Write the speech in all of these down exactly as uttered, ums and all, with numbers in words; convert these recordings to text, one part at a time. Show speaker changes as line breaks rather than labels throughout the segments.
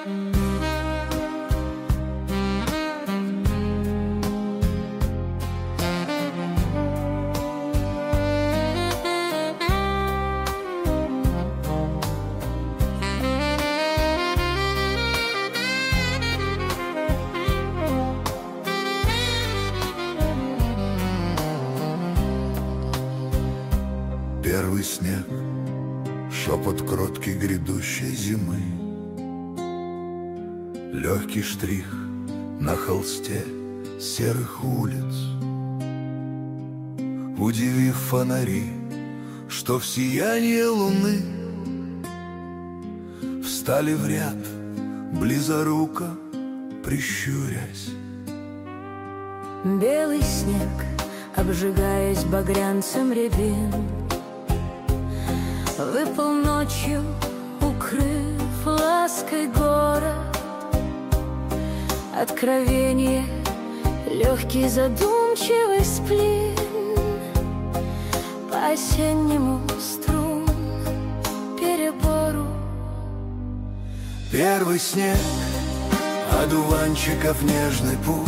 Первый снег, шепот кроткий грядущей зимы, легкий штрих на холсте серых улиц. Удивив фонари, что в сиянии луны встали в ряд, близоруко прищурясь.
Белый снег, обжигаясь багрянцем рябин, выпал ночью, укрыв лаской город. Откровение, легкий задумчивый сплин, по-осеннему струн перебору.
Первый снег, одуванчиков нежный пух,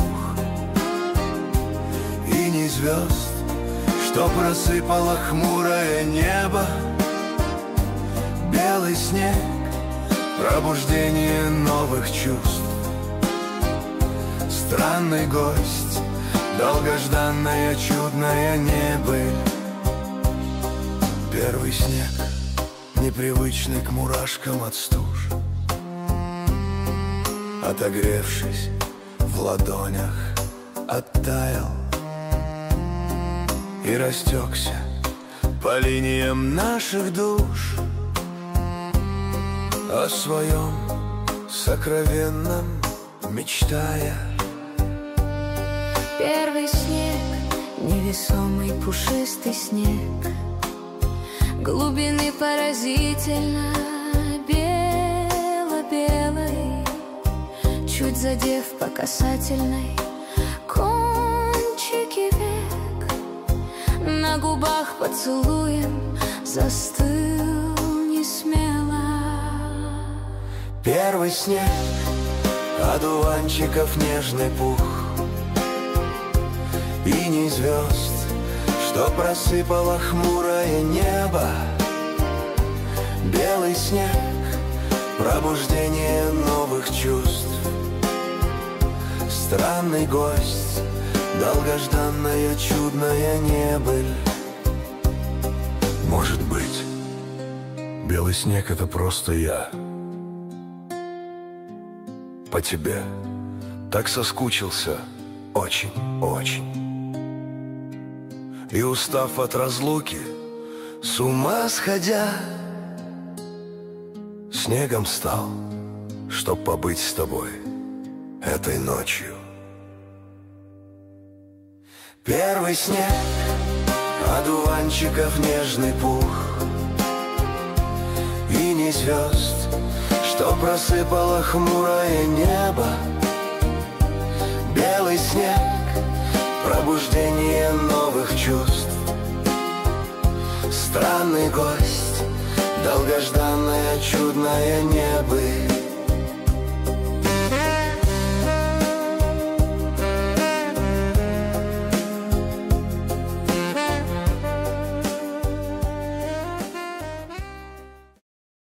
иней звезд, что просыпало хмурое небо. Белый снег, пробуждение новых чувств. Странный гость, долгожданная чудная небыль. Первый снег, непривычный к мурашкам от стуж, отогревшись в ладонях, оттаял и растекся по линиям наших душ. О своем сокровенном мечтая.
Первый снег, невесомый пушистый снег, глубины поразительно бело-белой, чуть задев по касательной кончики век, на губах поцелуем застыл несмело.
Первый снег, одуванчиков нежный пух, иней звезд, что просыпало хмурое небо. Белый снег, пробуждение новых чувств. Странный гость, долгожданная чудная небыль. Может быть, белый снег — это просто я. По тебе так соскучился очень-очень. И устав от разлуки, с ума сходя, снегом стал, чтоб побыть с тобой этой ночью. Первый снег, одуванчиков нежный пух, иней звезд, что просыпало хмурое небо. Белый снег, пробуждение новых чувств. Странный гость, долгожданная чудная небыль.